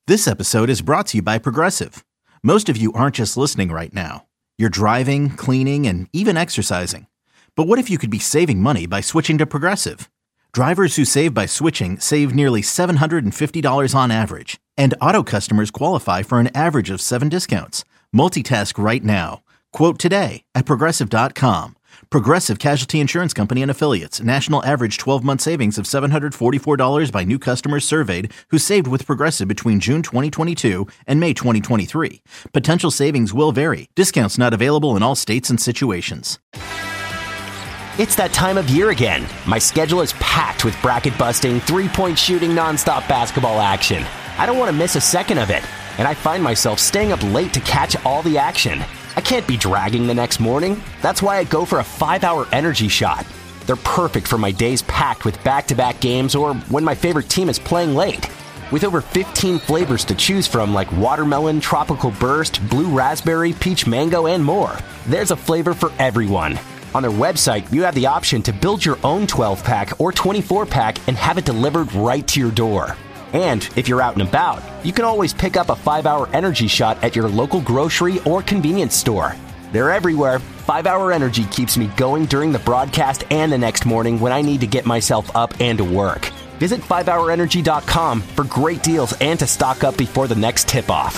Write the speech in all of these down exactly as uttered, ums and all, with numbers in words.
This episode is brought to you by Progressive. Most of you aren't just listening right now. You're driving, cleaning, and even exercising. But what if you could be saving money by switching to Progressive? Drivers who save by switching save nearly seven hundred fifty dollars on average. And auto customers qualify for an average of seven discounts. Multitask right now. Quote today at Progressive dot com. Progressive Casualty Insurance Company and Affiliates. National average twelve-month savings of seven hundred forty-four dollars by new customers surveyed who saved with Progressive between June twenty twenty-two and May twenty twenty-three. Potential savings will vary. Discounts not available in all states and situations. It's that time of year again. My schedule is packed with bracket-busting, three-point shooting, nonstop basketball action. I don't want to miss a second of it, and I find myself staying up late to catch all the action. I can't be dragging the next morning. That's why I go for a five-hour energy shot. They're perfect for my days packed with back-to-back games or when my favorite team is playing late. With over fifteen flavors to choose from like watermelon, tropical burst, blue raspberry, peach mango, and more, there's a flavor for everyone. On their website, you have the option to build your own twelve-pack or twenty-four-pack and have it delivered right to your door. And if you're out and about, you can always pick up a five-hour energy shot at your local grocery or convenience store. They're everywhere. five-hour Energy keeps me going during the broadcast and the next morning when I need to get myself up and to work. Visit five hour energy dot com for great deals and to stock up before the next tip-off.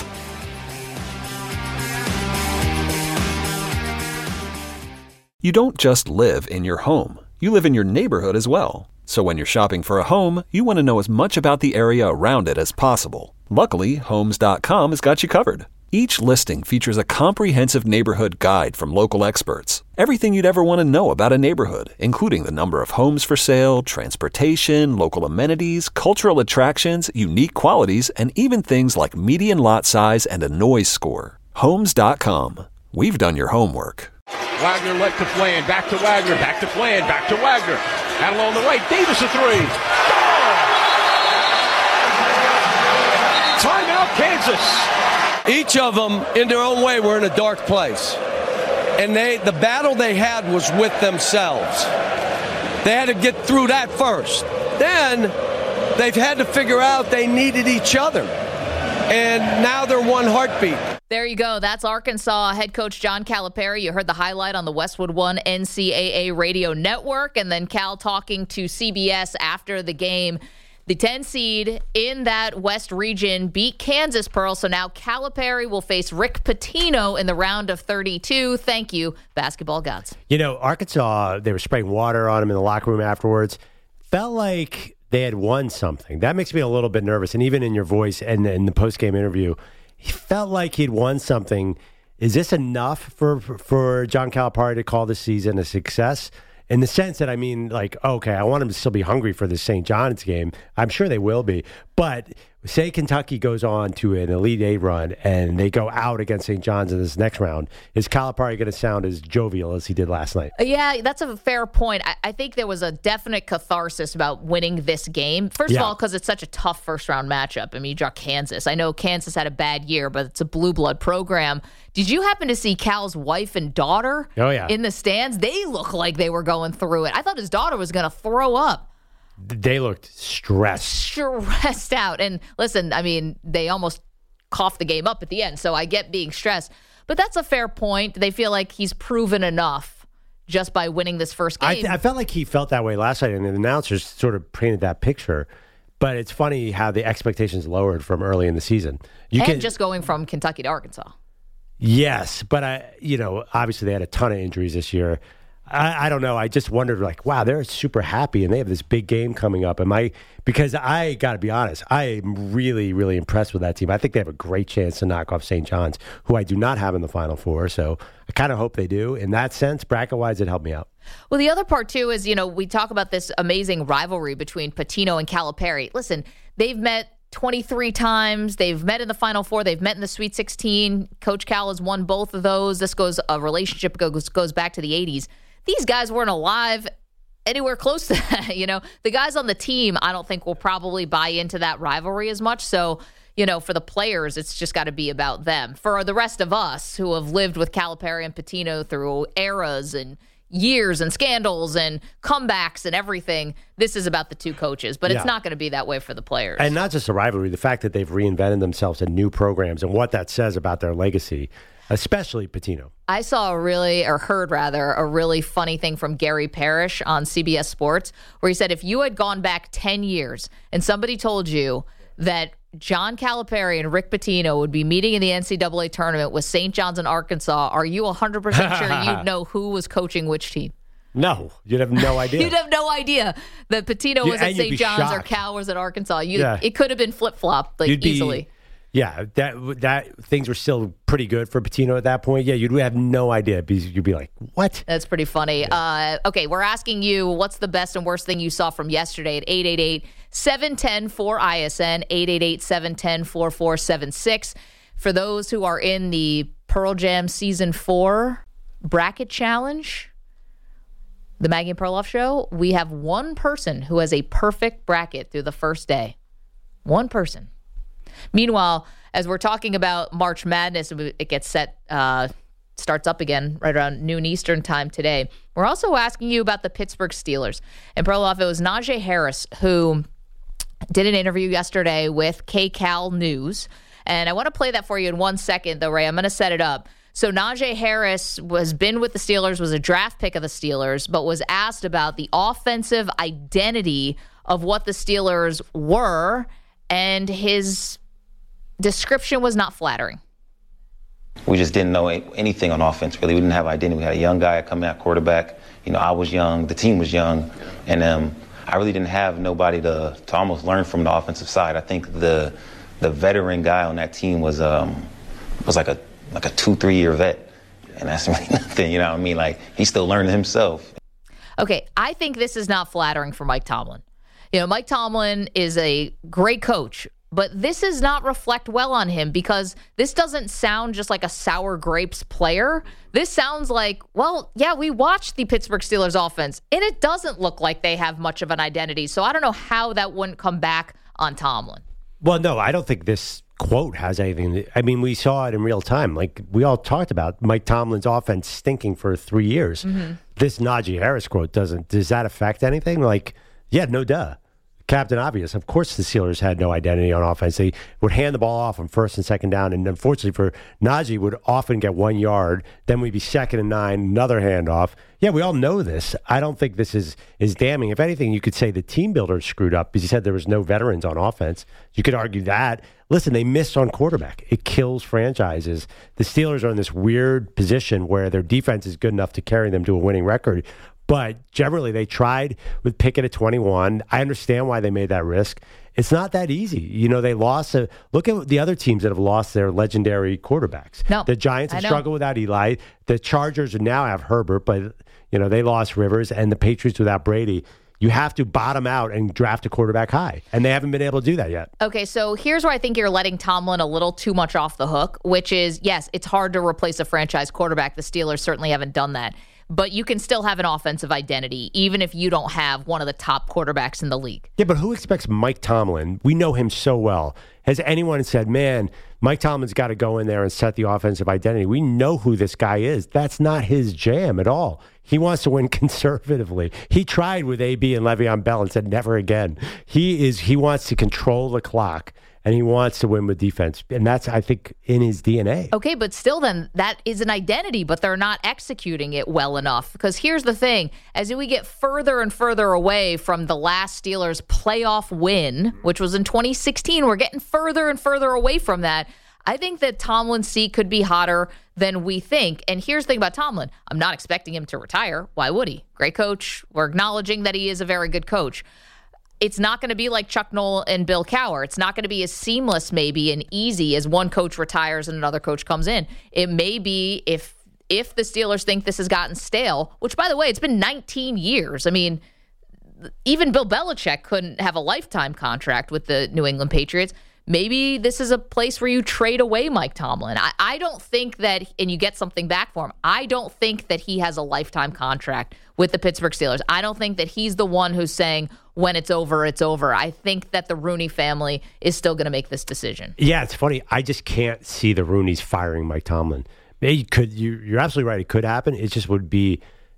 You don't just live in your home. You live in your neighborhood as well. So when you're shopping for a home, you want to know as much about the area around it as possible. Luckily, Homes dot com has got you covered. Each listing features a comprehensive neighborhood guide from local experts. Everything you'd ever want to know about a neighborhood, including the number of homes for sale, transportation, local amenities, cultural attractions, unique qualities, and even things like median lot size and a noise score. Homes dot com. We've done your homework. Wagner left to Flan, back to Wagner, back to Flan, back to Wagner. Out along the right, Davis a three. Goal! Timeout, Kansas. Each of them, in their own way, were in a dark place. And they, the battle they had was with themselves. They had to get through that first. Then they've had to figure out they needed each other. And now they're one heartbeat. There you go. That's Arkansas head coach John Calipari. You heard the highlight on the Westwood One N C double A radio network. And then Cal talking to C B S after the game. The ten seed in that West region beat Kansas, Pearl. So now Calipari will face Rick Pitino in the round of thirty-two. Thank you, basketball gods. You know, Arkansas, they were spraying water on him in the locker room afterwards. Felt like they had won something. That makes me a little bit nervous. And even in your voice and in the post-game interview, he felt like he'd won something. Is this enough for for John Calipari to call this season a success? In the sense that, I mean, like, okay, I want him to still be hungry for the Saint John's game. I'm sure they will be. But say Kentucky goes on to an Elite Eight run and they go out against Saint John's in this next round, is Calipari going to sound as jovial as he did last night? Yeah, that's a fair point. I, I think there was a definite catharsis about winning this game. First Yeah. of all, because it's such a tough first-round matchup. I mean, you draw Kansas. I know Kansas had a bad year, but it's a blue blood program. Did you happen to see Cal's wife and daughter Oh, yeah. in the stands? They look like they were going through it. I thought his daughter was going to throw up. They looked stressed. Stressed out. And listen, I mean, they almost coughed the game up at the end, so I get being stressed. But that's a fair point. They feel like he's proven enough just by winning this first game. I, th- I felt like he felt that way last night, and the announcers sort of painted that picture. But it's funny how the expectations lowered from early in the season. You and can, just going from Kentucky to Arkansas. Yes, but I, you know, obviously they had a ton of injuries this year. I, I don't know. I just wondered, like, wow, they're super happy and they have this big game coming up. Am I? Because I got to be honest, I am really, really impressed with that team. I think they have a great chance to knock off Saint John's, who I do not have in the Final Four. So I kind of hope they do. In that sense, bracket-wise, it helped me out. Well, the other part, too, is, you know, we talk about this amazing rivalry between Pitino and Calipari. Listen, they've met twenty-three times. They've met in the Final Four. They've met in the Sweet sixteen. Coach Cal has won both of those. This goes, a relationship goes, goes back to the eighties. These guys weren't alive anywhere close to that. You know, the guys on the team, I don't think will probably buy into that rivalry as much. So, you know, for the players, it's just got to be about them. For the rest of us who have lived with Calipari and Pitino through eras and, years and scandals and comebacks and everything. This is about the two coaches, but Yeah. it's not going to be that way for the players. And not just a rivalry, the fact that they've reinvented themselves in new programs and what that says about their legacy, especially Pitino. I saw a really, or heard rather, a really funny thing from Gary Parrish on C B S Sports, where he said if you had gone back ten years and somebody told you that John Calipari and Rick Pitino would be meeting in the N C double A tournament with Saint John's in Arkansas, are you one hundred percent sure you'd know who was coaching which team? No, you'd have no idea. You'd have no idea that Pitino You- was at and you'd Saint be John's or shocked. Cal was at Arkansas. You, Yeah. It could have been flip-flopped like, You'd be- easily. Yeah, that that things were still pretty good for Pitino at that point. Yeah, you'd have no idea because you'd be like, "What?" That's pretty funny. Uh, okay, we're asking you what's the best and worst thing you saw from yesterday at eight eight eight, seven one zero, four I S N, eight eight eight, seven one zero, four four seven six. For those who are in the Pearl Jam Season four Bracket Challenge, the Maggie and Perloff Show, we have one person who has a perfect bracket through the first day. One person. Meanwhile, as we're talking about March Madness, it gets set, uh, starts up again right around noon Eastern time today. We're also asking you about the Pittsburgh Steelers. And Perloff, it was Najee Harris who did an interview yesterday with K Cal News. And I want to play that for you in one second, though, Ray. I'm going to set it up. So Najee Harris was been with the Steelers, was a draft pick of the Steelers, but was asked about the offensive identity of what the Steelers were, and his description was not flattering. We just didn't know anything on offense, really. We didn't have identity. We had a young guy coming out quarterback. You know, I was young, the team was young, and um, I really didn't have nobody to, to almost learn from the offensive side. I think the the veteran guy on that team was um, was like a like a two, three year vet, and that's really nothing. You know what I mean? Like, he's still learning himself. Okay, I think this is not flattering for Mike Tomlin. You know, Mike Tomlin is a great coach, but this does not reflect well on him because this doesn't sound just like a sour grapes player. This sounds like, well, yeah, we watched the Pittsburgh Steelers offense, and it doesn't look like they have much of an identity. So I don't know how that wouldn't come back on Tomlin. Well, no, I don't think this quote has anything. To, I mean, we saw it in real time. Like we all talked about Mike Tomlin's offense stinking for three years. Mm-hmm. This Najee Harris quote doesn't. Does that affect anything? Like, yeah, no duh. Captain Obvious. Of course the Steelers had no identity on offense. They would hand the ball off on first and second down, and unfortunately for Najee, would often get one yard. Then we'd be second and nine, another handoff. Yeah, we all know this. I don't think this is, is damning. If anything, you could say the team builder screwed up because he said there was no veterans on offense. You could argue that. Listen, they missed on quarterback. It kills franchises. The Steelers are in this weird position where their defense is good enough to carry them to a winning record. But generally, they tried with Pickett at twenty-one. I understand why they made that risk. It's not that easy. You know, they lost. A, look at the other teams that have lost their legendary quarterbacks. No, the Giants have struggled without Eli. The Chargers now have Herbert, but, you know, they lost Rivers. And the Patriots without Brady. You have to bottom out and draft a quarterback high. And they haven't been able to do that yet. Okay, so here's where I think you're letting Tomlin a little too much off the hook, which is, yes, it's hard to replace a franchise quarterback. The Steelers certainly haven't done that. But you can still have an offensive identity, even if you don't have one of the top quarterbacks in the league. Yeah, but who expects Mike Tomlin? We know him so well. Has anyone said, man, Mike Tomlin's got to go in there and set the offensive identity? We know who this guy is. That's not his jam at all. He wants to win conservatively. He tried with A B and Le'Veon Bell and said never again. He is. He wants to control the clock. And he wants to win with defense. And that's, I think, in his D N A. Okay, but still then, that is an identity, but they're not executing it well enough. Because here's the thing. As we get further and further away from the last Steelers playoff win, which was in twenty sixteen, we're getting further and further away from that. I think that Tomlin's seat could be hotter than we think. And here's the thing about Tomlin. I'm not expecting him to retire. Why would he? Great coach. We're acknowledging that he is a very good coach. It's not going to be like Chuck Noll and Bill Cowher. It's not going to be as seamless maybe and easy as one coach retires and another coach comes in. It may be if if the Steelers think this has gotten stale, which, by the way, it's been nineteen years. I mean, even Bill Belichick couldn't have a lifetime contract with the New England Patriots. Maybe this is a place where you trade away Mike Tomlin. I, I don't think that, and you get something back for him, I don't think that he has a lifetime contract with the Pittsburgh Steelers. I don't think that he's the one who's saying, when it's over, it's over. I think that the Rooney family is still going to make this decision. Yeah, it's funny. I just can't see the Rooneys firing Mike Tomlin. It could, you, you're absolutely right. It could happen. It just would be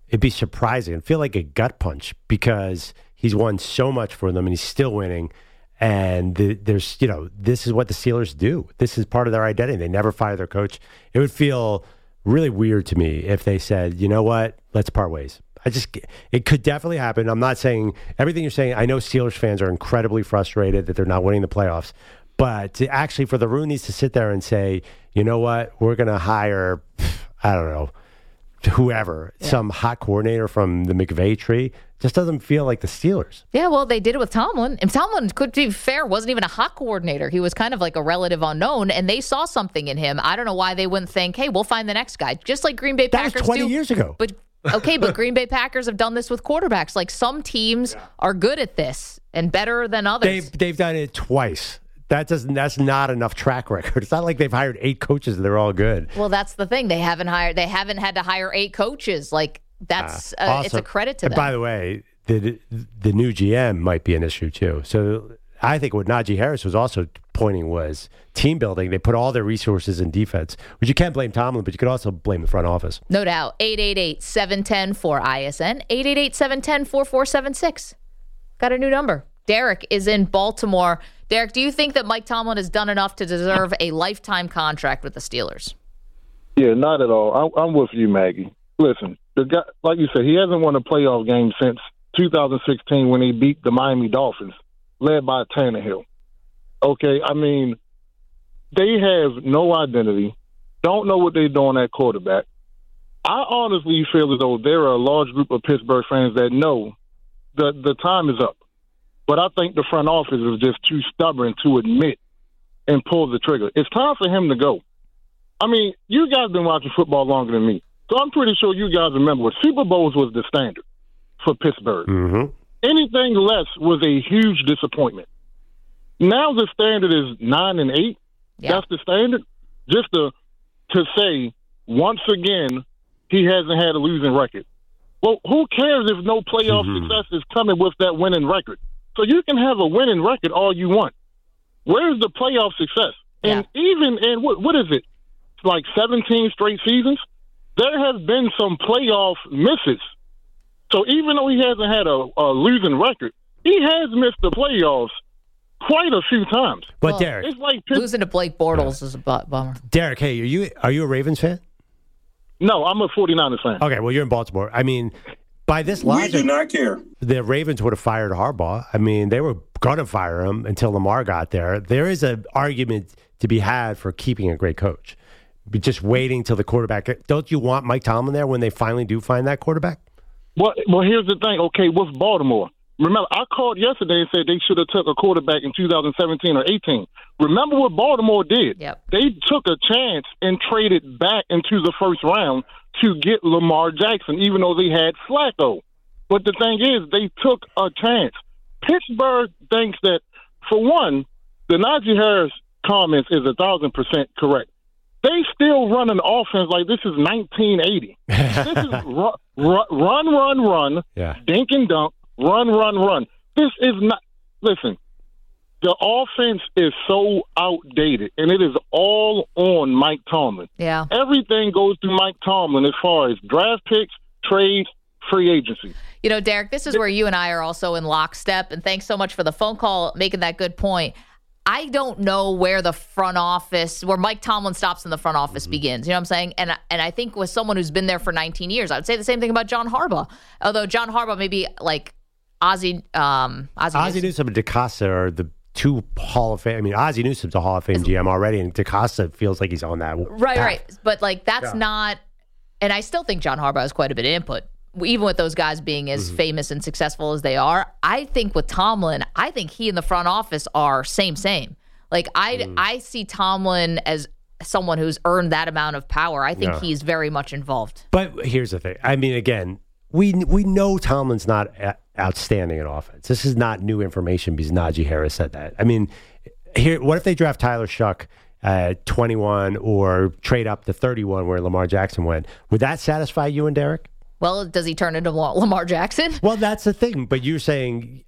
it'd be surprising. It'd feel like a gut punch because he's won so much for them and he's still winning. And the, there's, you know, this is what the Steelers do. This is part of their identity. They never fire their coach. It would feel really weird to me if they said, you know what, let's part ways. I just, it could definitely happen. I'm not saying everything you're saying. I know Steelers fans are incredibly frustrated that they're not winning the playoffs. But to actually, for the Rooneys to sit there and say, you know what, we're going to hire, I don't know, whoever, yeah. some hot coordinator from the McVay tree, just doesn't feel like the Steelers. Yeah, well, they did it with Tomlin. And Tomlin, could be fair, wasn't even a hot coordinator. He was kind of like a relative unknown, and they saw something in him. I don't know why they wouldn't think, hey, we'll find the next guy. Just like Green Bay Packers That was twenty do. years ago. But okay, but Green Bay Packers have done this with quarterbacks. Like, some teams yeah. are good at this and better than others. They've, they've done it twice. That doesn't. That's not enough track record. It's not like they've hired eight coaches and they're all good. Well, that's the thing. They haven't hired. They haven't had to hire eight coaches. Like that's. Uh, uh, it's a credit to them. And by the way, the the new G M might be an issue too. So I think what Najee Harris was also pointing was team building. They put all their resources in defense, which you can't blame Tomlin, but you could also blame the front office. No doubt. eight eight eight, seven one zero, four I S N. eight eight eight, seven one zero, four four seven six. Got a new number. Derek is in Baltimore. Derek, do you think that Mike Tomlin has done enough to deserve a lifetime contract with the Steelers? Yeah, not at all. I'm, I'm with you, Maggie. Listen, the guy, like you said, he hasn't won a playoff game since two thousand sixteen when he beat the Miami Dolphins, led by Tannehill. Okay, I mean, they have no identity, don't know what they're doing at quarterback. I honestly feel as though there are a large group of Pittsburgh fans that know the the time is up. But I think the front office is just too stubborn to admit and pull the trigger. It's time for him to go. I mean, you guys have been watching football longer than me, so I'm pretty sure you guys remember what Super Bowls was the standard for Pittsburgh. Mm-hmm. Anything less was a huge disappointment. Now the standard is nine and eight. Yeah. That's the standard. Just to to say once again he hasn't had a losing record. Well, who cares if no playoff mm-hmm. success is coming with that winning record? So you can have a winning record all you want. Where's the playoff success? And yeah. even and what what is it? It's like seventeen straight seasons. There has been some playoff misses. So even though he hasn't had a, a losing record, he has missed the playoffs quite a few times. But well, Derek, it's like Pitt- losing to Blake Bortles yeah. is a bummer. Derek, hey, are you are you a Ravens fan? No, I'm a 49ers fan. Okay, well, you're in Baltimore. I mean, by this logic, we do not care. The Ravens would have fired Harbaugh. I mean, they were going to fire him until Lamar got there. There is an argument to be had for keeping a great coach. But just waiting till the quarterback. Don't you want Mike Tomlin there when they finally do find that quarterback? Well, well, here's the thing. Okay, with Baltimore, remember I called yesterday and said they should have took a quarterback in two thousand seventeen or eighteen. Remember what Baltimore did? Yep. They took a chance and traded back into the first round to get Lamar Jackson, even though they had Flacco. But the thing is, they took a chance. Pittsburgh thinks that, for one, the Najee Harris comments is a thousand percent correct. They still run an offense like this is nineteen eighty. This is run, run, run, run, run, yeah. dink and dunk, run, run, run. This is not – listen, the offense is so outdated, and it is all on Mike Tomlin. Yeah. Everything goes through Mike Tomlin as far as draft picks, trades, free agency. You know, Derek, this is where you and I are also in lockstep, and thanks so much for the phone call making that good point. I don't know where the front office, where Mike Tomlin stops and the front office mm-hmm. begins. You know what I'm saying? And and I think with someone who's been there for nineteen years, I would say the same thing about John Harbaugh. Although John Harbaugh maybe like Ozzie, um, Ozzie, Ozzie Newsome and DeCosta are the two Hall of Fame. I mean, Ozzie Newsome's a Hall of Fame G M already, and DeCosta feels like he's on that. Right, path. right. But like that's yeah. not, and I still think John Harbaugh has quite a bit of input. Even with those guys being as mm-hmm. famous and successful as they are, I think with Tomlin, I think he and the front office are same, same. Like, I, mm. I see Tomlin as someone who's earned that amount of power. I think yeah. he's very much involved. But here's the thing. I mean, again, we we know Tomlin's not a- outstanding in offense. This is not new information because Najee Harris said that. I mean, here, what if they draft Tyler Shuck at twenty-one or trade up to thirty-one where Lamar Jackson went? Would that satisfy you and Derek? Well, does he turn into Lamar Jackson? Well, that's the thing. But you're saying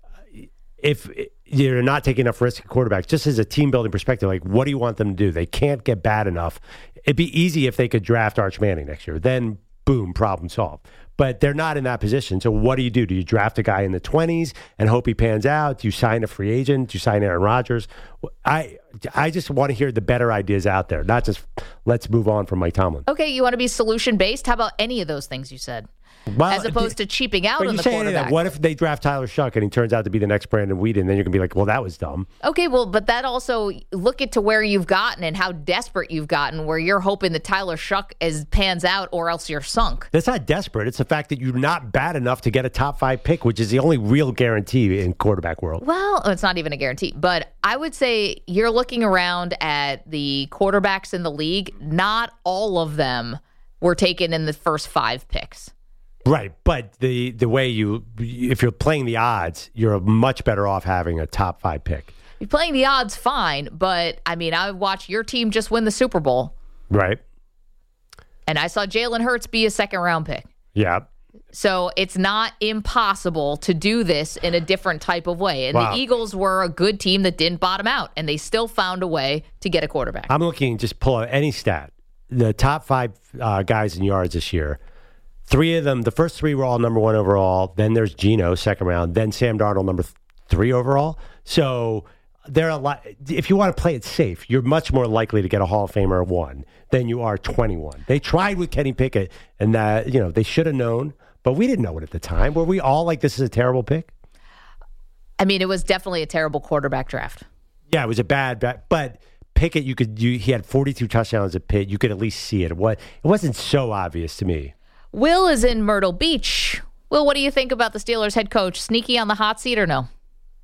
if you're not taking enough risk at quarterback, just as a team building perspective, like what do you want them to do? They can't get bad enough. It'd be easy if they could draft Arch Manning next year. Then boom, problem solved. But they're not in that position. So what do you do? Do you draft a guy in the twenties and hope he pans out? Do you sign a free agent? Do you sign Aaron Rodgers? I I just want to hear the better ideas out there, not just let's move on from Mike Tomlin. Okay, you want to be solution-based? How about any of those things you said? Well, As opposed to cheaping out on the say quarterback. That, what if they draft Tyler Shuck and he turns out to be the next Brandon Weeden? Then you're going to be like, well, that was dumb. Okay, well, but that also, look at to where you've gotten and how desperate you've gotten, where you're hoping that Tyler Shuck is pans out or else you're sunk. That's not desperate. It's the fact that you're not bad enough to get a top five pick, which is the only real guarantee in quarterback world. Well, it's not even a guarantee, but I would say you're looking around at the quarterbacks in the league. Not all of them were taken in the first five picks. Right, but the the way you, if you're playing the odds, you're much better off having a top five pick. You're playing the odds fine, but I mean, I watched your team just win the Super Bowl. Right. And I saw Jalen Hurts be a second round pick. Yeah. So it's not impossible to do this in a different type of way. And wow. the Eagles were a good team that didn't bottom out, and they still found a way to get a quarterback. I'm looking, just pull out any stat. The top five uh, guys in yards this year. Three of them, the first three were all number one overall. Then there's Geno, second round. Then Sam Darnold, number th- three overall. So there are a lot. If you want to play it safe, you're much more likely to get a Hall of Famer one than you are twenty-one. They tried with Kenny Pickett, and that, you know, they should have known, but we didn't know it at the time. Were we all like, this is a terrible pick? I mean, it was definitely a terrible quarterback draft. Yeah, it was a bad, bad but Pickett, you could, you, he had forty-two touchdowns at Pitt. You could at least see it. What, it wasn't so obvious to me. Will is in Myrtle Beach. Will, what do you think about the Steelers head coach? Sneaky on the hot seat or no?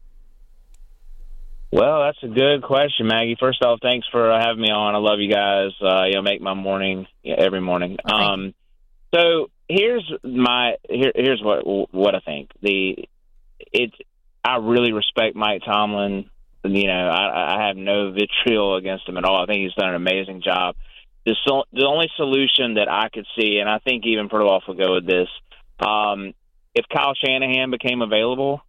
Well, that's a good question, Maggie. First off, thanks for having me on. I love you guys. Uh, you know, make my morning yeah, every morning. Oh, um, so here's my here, here's what what I think. The it I really respect Mike Tomlin. You know, I, I have no vitriol against him at all. I think he's done an amazing job. The, so, the only solution that I could see, and I think even Perloff will go with this, um, if Kyle Shanahan became available,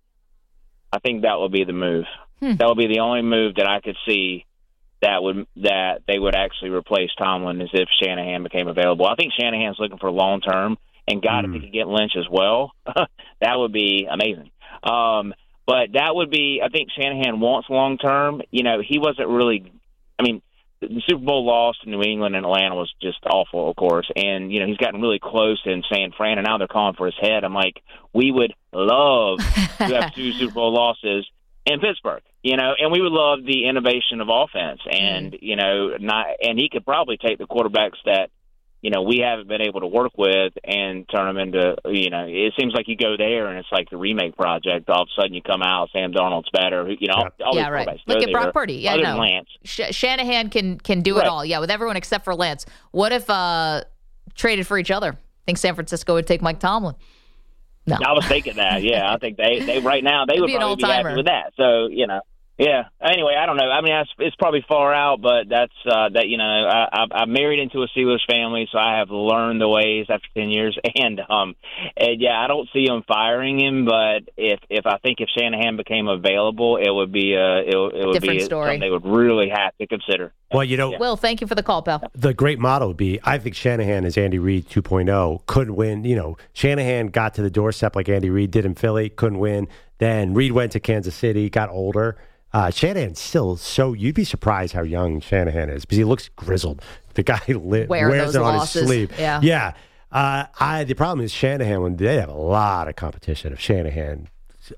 I think that would be the move. Hmm. That would be the only move that I could see that would that they would actually replace Tomlin, is if Shanahan became available. I think Shanahan's looking for long term, and God, mm. if he could get Lynch as well, that would be amazing. Um, but that would be, I think Shanahan wants long term. You know, he wasn't really. I mean. The Super Bowl loss to New England and Atlanta was just awful, of course. And, you know, he's gotten really close in San Fran, and now they're calling for his head. I'm like, we would love to have two Super Bowl losses in Pittsburgh, you know, and we would love the innovation of offense. And, you know, not and he could probably take the quarterbacks that, you know, we haven't been able to work with and turn them into, you know, it seems like you go there and it's like the remake project. All of a sudden you come out, Sam Darnold's better. You know, yeah, all yeah right. Look at Brock Purdy. Yeah, other no. than Lance. Sh- Shanahan can can do right. it all. Yeah, with everyone except for Lance. What if uh, traded for each other? Think San Francisco would take Mike Tomlin? No. I was thinking that. Yeah, I think they, they right now they It'd would be probably be happy with that. So, you know. Yeah. Anyway, I don't know. I mean, it's, it's probably far out, but that's uh, that. You know, I, I, I'm married into a Steelers family, so I have learned the ways after ten years. And um, and yeah, I don't see them firing him. But if if I think if Shanahan became available, it would be a it, it would Different be story. something they would really have to consider. Well, you know, yeah. Will, thank you for the call, pal. The great motto would be, I think Shanahan is Andy Reid two point oh. Couldn't win. You know, Shanahan got to the doorstep like Andy Reid did in Philly. Couldn't win. Then Reid went to Kansas City, got older. Uh, Shanahan's still so, you'd be surprised how young Shanahan is because he looks grizzled. The guy li- Wear wears it on losses. his sleeve. Yeah. Yeah. Uh, I, the problem is Shanahan, when they have a lot of competition. If Shanahan,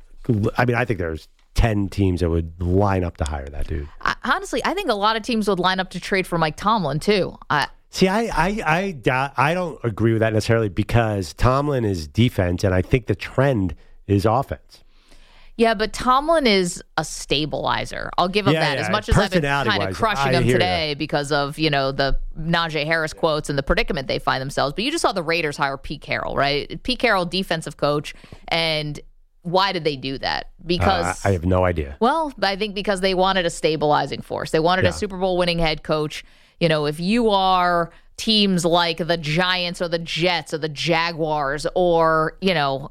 I mean, I think there's ten teams that would line up to hire that dude. I, honestly, I think a lot of teams would line up to trade for Mike Tomlin, too. I, See, I, I, I, doubt- I don't agree with that necessarily because Tomlin is defense, and I think the trend is offense. Yeah, but Tomlin is a stabilizer. I'll give him Yeah, that. yeah, As much as I've been kind of personality-wise, crushing I him hear today because of, you know, the Najee Harris quotes and the predicament they find themselves. But you just saw the Raiders hire Pete Carroll, right? Pete Carroll, defensive coach. And why did they do that? Because uh, I have no idea. Well, I think because they wanted a stabilizing force. They wanted Yeah. a Super Bowl winning head coach. You know, if you are teams like the Giants or the Jets or the Jaguars or, you know,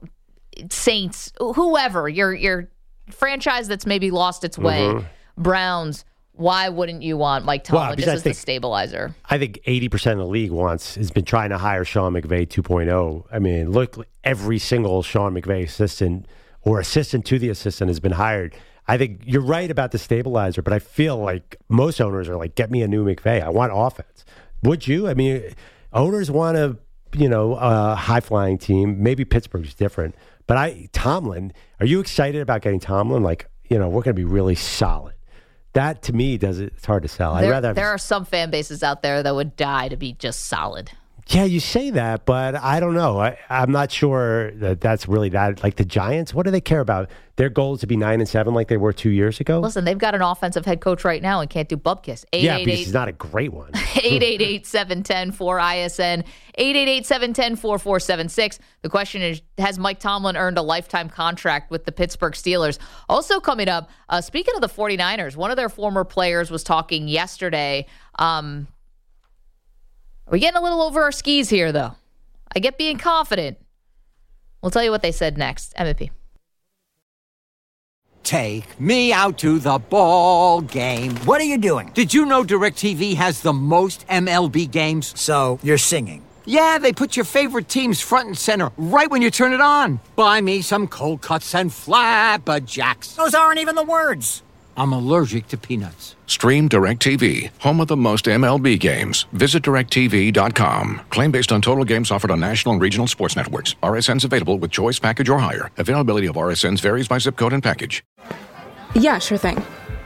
Saints, whoever, your your franchise that's maybe lost its way, Mm-hmm. Browns, Why wouldn't you want Mike Tomlin Well, just because I as think- the stabilizer? I think eighty percent of the league wants has been trying to hire Sean McVay two point oh. I mean, look, every single Sean McVay assistant or assistant to the assistant has been hired. I think you're right about the stabilizer, but I feel like most owners are like, get me a new McVay. I want offense. Would you? I mean, owners want a, you know, a high-flying team. Maybe Pittsburgh's different. But I, Tomlin, are you excited about getting Tomlin? Like, you know, we're going to be really solid. That, to me, does it, it's hard to sell. I'd There, rather have there are some fan bases out there that would die to be just solid. Yeah, you say that, but I don't know. I, I'm not sure that that's really that. Like the Giants, what do they care about? Their goal is to be nine and seven, like they were two years ago. Listen, they've got an offensive head coach right now and can't do bupkis. Yeah, because he's not a great one. eight eight eight, seven one zero, four I S N, eight eight eight, seven one zero, four four seven six. The question is, has Mike Tomlin earned a lifetime contract with the Pittsburgh Steelers? Also coming up, uh, speaking of the 49ers, one of their former players was talking yesterday. Um, we're getting a little over our skis here, though. I get being confident. We'll tell you what they said next. M V P. Take me out to the ball game. What are you doing? Did you know DirecTV has the most M L B games? So, you're singing. Yeah, they put your favorite teams front and center right when you turn it on. Buy me some cold cuts and flabberjacks. Those aren't even the words. I'm allergic to peanuts. Stream DirecTV, home of the most M L B games. Visit direct T V dot com. Claim based on total games offered on national and regional sports networks. R S Ns available with choice package or higher. Availability of R S Ns varies by zip code and package. Yeah, sure thing.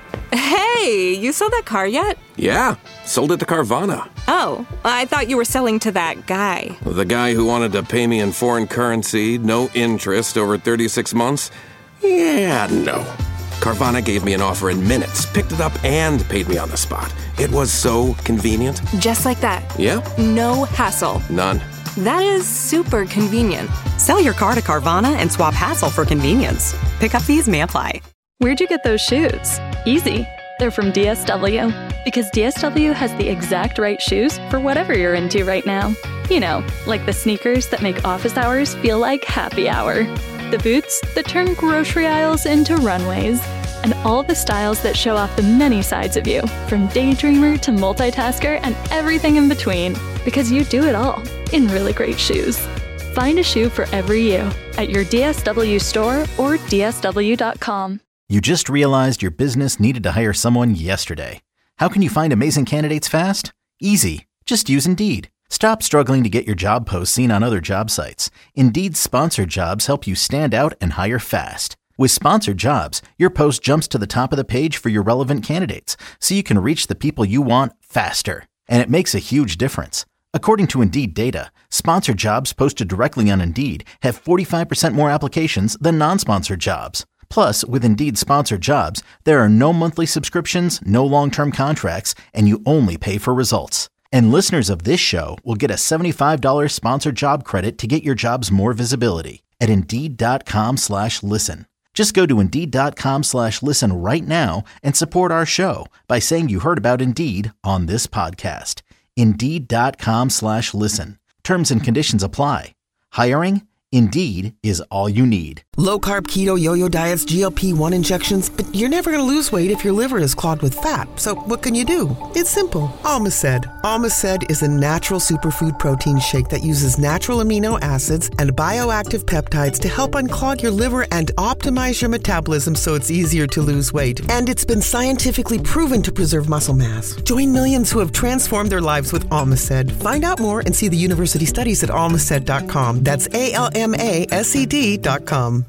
Hey, you sold that car yet? Yeah, sold it to Carvana. Oh, I thought you were selling to that guy. The guy who wanted to pay me in foreign currency, no interest, over thirty-six months? Yeah, no. Carvana gave me an offer in minutes, picked it up, and paid me on the spot. It was so convenient. Just like that. Yeah? No hassle. None. That is super convenient. Sell your car to Carvana and swap hassle for convenience. Pickup fees may apply. Where'd you get those shoes? Easy. They're from D S W. Because D S W has the exact right shoes for whatever you're into right now. You know, like the sneakers that make office hours feel like happy hour. The boots that turn grocery aisles into runways. And all the styles that show off the many sides of you, from daydreamer to multitasker and everything in between. Because you do it all in really great shoes. Find a shoe for every you at your D S W store or D S W dot com. You just realized your business needed to hire someone yesterday. How can you find amazing candidates fast? Easy. Just use Indeed. Stop struggling to get your job posts seen on other job sites. Indeed's sponsored jobs help you stand out and hire fast. With sponsored jobs, your post jumps to the top of the page for your relevant candidates, so you can reach the people you want faster. And it makes a huge difference. According to Indeed data, sponsored jobs posted directly on Indeed have forty-five percent more applications than non-sponsored jobs. Plus, with Indeed sponsored jobs, there are no monthly subscriptions, no long-term contracts, and you only pay for results. And listeners of this show will get a seventy-five dollars sponsored job credit to get your jobs more visibility at Indeed.com slash listen. Just go to Indeed.com slash listen right now and support our show by saying you heard about Indeed on this podcast. Indeed.com slash listen. Terms and conditions apply. Hiring? Indeed is all you need. Low carb, keto, yo-yo diets, G L P one injections, but you're never going to lose weight if your liver is clogged with fat. So what can you do? It's simple. Almaced. Almaced is a natural superfood protein shake that uses natural amino acids and bioactive peptides to help unclog your liver and optimize your metabolism so it's easier to lose weight. And it's been scientifically proven to preserve muscle mass. Join millions who have transformed their lives with Almaced. Find out more and see the university studies at almaced dot com. That's A L M A S E D dot com.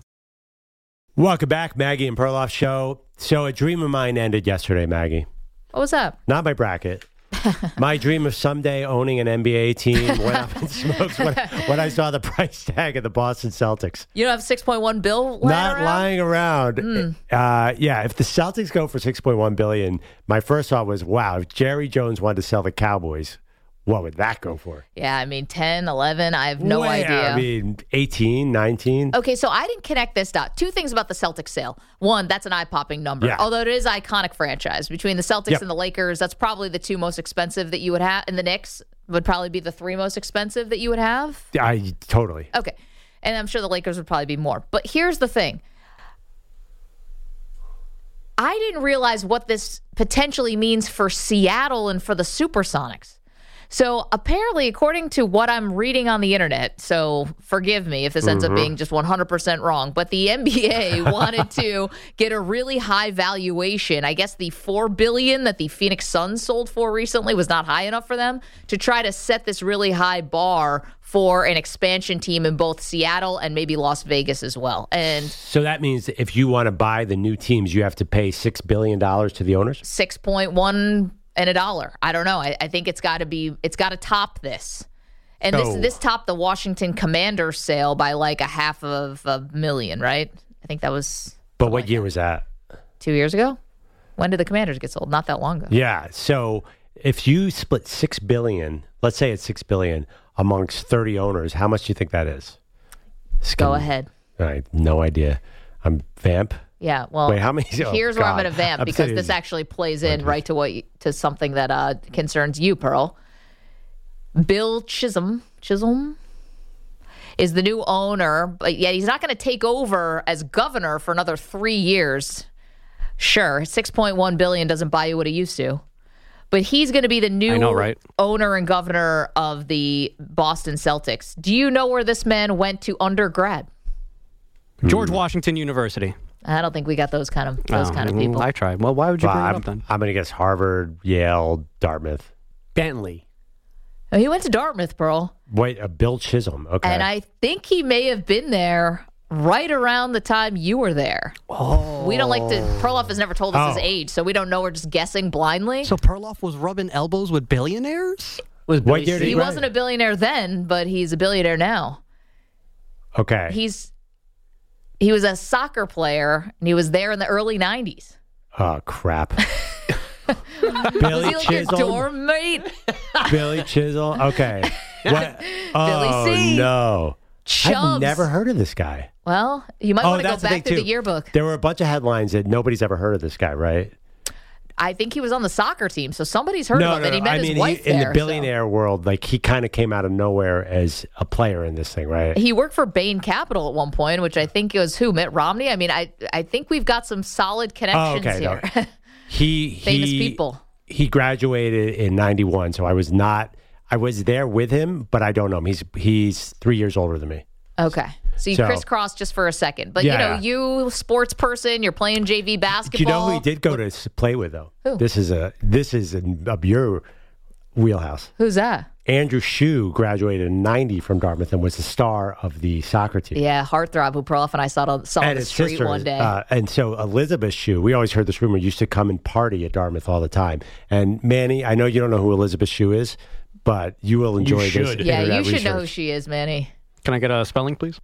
Welcome back, Maggie and Perloff Show. So a dream of mine ended yesterday, Maggie. What was that? Not my bracket. My dream of someday owning an N B A team went up in smokes when, when I saw the price tag of the Boston Celtics. You don't have six point one bill lying Not around? lying around. Mm. Uh, yeah, if the Celtics go for six point one billion dollars, my first thought was, wow, if Jerry Jones wanted to sell the Cowboys, what would that go for? Yeah, I mean, ten, eleven, I have no Way, idea. I mean, eighteen, nineteen. Okay, so I didn't connect this dot. Two things about the Celtics sale. One, that's an eye-popping number. Yeah. Although it is iconic franchise. Between the Celtics Yep. and the Lakers, that's probably the two most expensive that you would have. And the Knicks would probably be the three most expensive that you would have. I totally. Okay. And I'm sure the Lakers would probably be more. But here's the thing. I didn't realize what this potentially means for Seattle and for the Supersonics. So apparently, according to what I'm reading on the internet, so forgive me if this ends mm-hmm. up being just one hundred percent wrong, but the N B A wanted to get a really high valuation. I guess the four billion dollars that the Phoenix Suns sold for recently was not high enough for them to try to set this really high bar for an expansion team in both Seattle and maybe Las Vegas as well. And so that means that if you want to buy the new teams, you have to pay six billion dollars to the owners? six point one and a dollar. I don't know. I, I think it's got to be. It's got to top this, and this Oh. this topped the Washington Commanders sale by like a half of a million, right? I think that was But what year was that? two years ago. When did the Commanders get sold? Not that long ago. Yeah. So if you split six billion, let's say it's six billion amongst thirty owners, how much do you think that is? Go ahead. I have no idea. I'm Vamp. Yeah. Well, Wait, how many? oh, here's where I'm God. going to vamp I'm because saying- this actually plays in right to what you, to something that uh, concerns you, Pearl. Bill Chisholm, Chisholm is the new owner, but yet he's not going to take over as governor for another three years. Sure, six point one billion dollars doesn't buy you what it used to, but he's going to be the new I know, right? owner and governor of the Boston Celtics. Do you know where this man went to undergrad? George Washington University. I don't think we got those kind of those Oh, kind of mm, people. I tried. Well, why would you Well, bring it I'm, up then? I'm going to guess Harvard, Yale, Dartmouth. Bentley. Oh, he went to Dartmouth, Pearl. Wait, uh, Bill Chisholm. Okay. And I think he may have been there right around the time you were there. Oh. We don't like to. Perloff has never told us his Oh. age, so we don't know. We're just guessing blindly. So Perloff was rubbing elbows with billionaires? Was what year did he he wasn't a billionaire then, but he's a billionaire now. Okay. He's he was a soccer player, and he was there in the early nineties. Oh, crap. Was Billy he like your Chisholm? dorm mate? Billy Chisholm? Okay. What? Oh, C. no. I've Chubbs. never heard of this guy. Well, you might Oh, want to go that's the back thing, through the too. yearbook. There were a bunch of headlines that nobody's ever heard of this guy, right? I think he was on the soccer team, so somebody's heard no, of him, no, and he no. met I his mean, wife he, in there. the billionaire world, like he kind of came out of nowhere as a player in this thing, right? He worked for Bain Capital at one point, which I think was who, Mitt Romney. I mean, I I think we've got some solid Oh, connections okay. here. No. He Famous he, people. He graduated in ninety-one, so I was not. I was there with him, but I don't know him. He's he's three years older than me. Okay, so you So- crisscrossed just for a second, but Yeah. you know, you sports person, you're playing J V basketball. Do you know who he did go to s- play with though? Who? This is a this is in up your wheelhouse. Who's that? Andrew Shue graduated in ninety from Dartmouth and was the star of the soccer team. Yeah, Heartthrob, who Perloff and I saw, saw on And the his street sister, one day. uh, and so Elizabeth Shue, we always heard this rumor, used to come and party at Dartmouth all the time. And Manny, I know you don't know who Elizabeth Shue is, but you will enjoy this. yeah, you internet should know who research. she is, Manny. Can I get a spelling, please?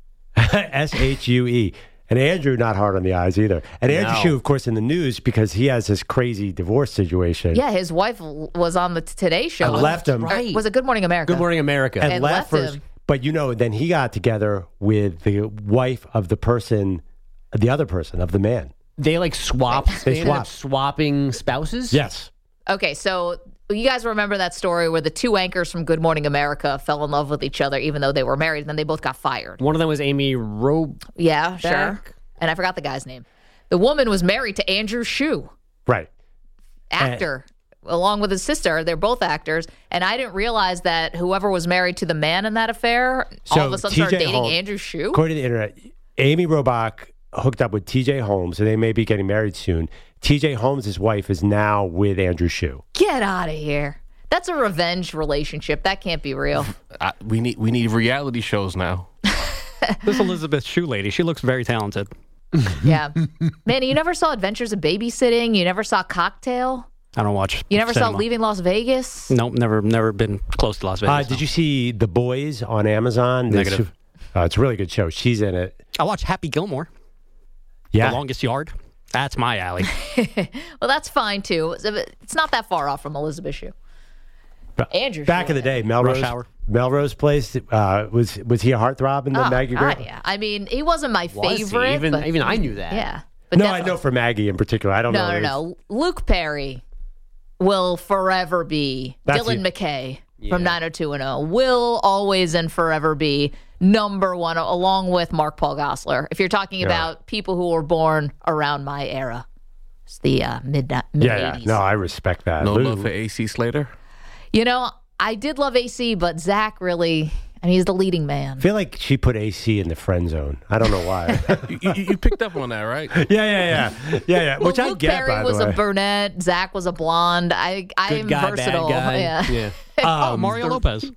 S H U E. And Andrew, not hard on the eyes either. And Andrew No. Shue, of course, in the news because he has this crazy divorce situation. Yeah, his wife l- was on the Today Show. And left him. Or was it Good Morning America? Good Morning America. And, And left, left first. him. But you know, then he got together with the wife of the person, the other person, of the man. They like swapped. They They ended up swapped. swapping spouses. Yes. Okay, so you guys remember that story where the two anchors from Good Morning America fell in love with each other even though they were married, and then they both got fired. One of them was Amy Rowe. Yeah, sure. And I forgot the guy's name. The woman was married to Andrew Shue, Right. actor, along with his sister. They're both actors. And I didn't realize that whoever was married to the man in that affair all of a sudden started dating Holmes- Andrew Shue. According to the internet, Amy Robach hooked up with T J Holmes, and they may be getting married soon. T J Holmes' wife is now with Andrew Shue. Get out of here. That's a revenge relationship. That can't be real. I, we need we need reality shows now. This Elizabeth Shue lady, she looks very talented. Yeah. Man, you never saw Adventures of Babysitting? You never saw Cocktail? I don't watch. You never saw cinema. Leaving Las Vegas? Nope, never, never been close to Las Vegas. Uh, did you see The Boys on Amazon? This- Negative. Uh, it's a really good show. She's in it. I watch Happy Gilmore. Yeah. The Longest Yard. That's my alley. Well, that's fine, too. It's not that far off from Elizabeth Shue. Andrew Back Shue. in the day, Melrose, Hour. Melrose Place, uh, was was he a heartthrob in the Oh, Maggie God, Gray? yeah. I mean, he wasn't my Was he? favorite. Even- but, even I knew that. Yeah. But No, definitely- I know for Maggie in particular. I don't No, know. no, no. Luke Perry will forever be. That's Dylan you. McKay from nine oh two one oh will always and forever be number one, along with Mark Paul Gosselaar. If you're talking Yeah. about people who were born around my era. It's the uh, mid mid Yeah, eighties. yeah. No, I respect that. No Lou- love for A C Slater. You know, I did love A C, but Zach really, I mean, he's the leading man. I feel like she put A C in the friend zone. I don't know why. you, you, you picked up on that, right? yeah, yeah, yeah, yeah, yeah. Well, Which I Luke get, Perry by was the way. a brunette. Zach was a blonde. I, I Good am guy, versatile. bad guy. Yeah. oh, Um, Mario Lopez.